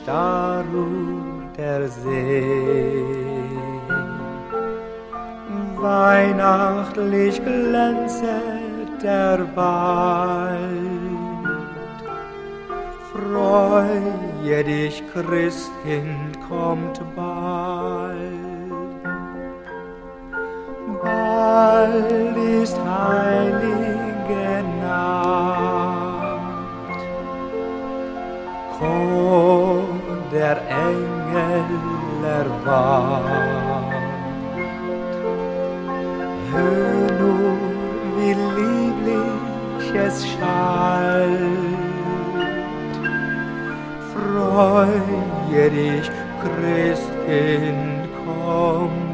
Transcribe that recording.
da ruht der See. Weihnachtlich glänzet der Wald. Freue dich, Christkind kommt bald. Bald ist heilige Nacht. Kommt der Engel erwacht. Hör nur, wie lieblich es schallt. Freue dich, Christkind kommt